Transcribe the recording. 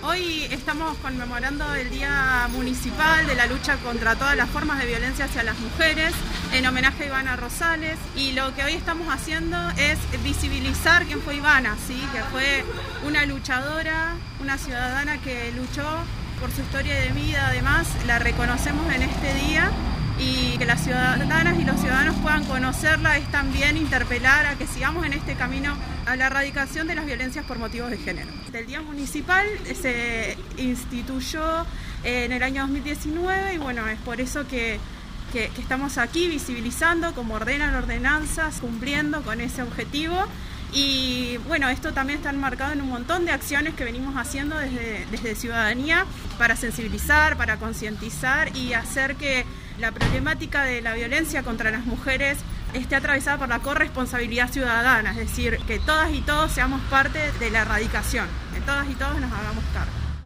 Hoy estamos conmemorando el Día Municipal de la lucha contra todas las formas de violencia hacia las mujeres, en homenaje a Ivana Rosales, y lo que hoy estamos haciendo es visibilizar quién fue Ivana, ¿sí? Que fue una luchadora, una ciudadana que luchó por su historia de vida. Además, la reconocemos en este día, y que las ciudadanas y los ciudadanos puedan conocerla es también interpelar a que sigamos en este camino a la erradicación de las violencias por motivos de género. El Día Municipal se instituyó en el año 2019 y bueno, es por eso que estamos aquí visibilizando como ordenan ordenanzas, cumpliendo con ese objetivo. Y bueno, esto también está enmarcado en un montón de acciones que venimos haciendo desde Ciudadanía para sensibilizar, para concientizar y hacer que la problemática de la violencia contra las mujeres esté atravesada por la corresponsabilidad ciudadana, es decir, que todas y todos seamos parte de la erradicación, que todas y todos nos hagamos cargo.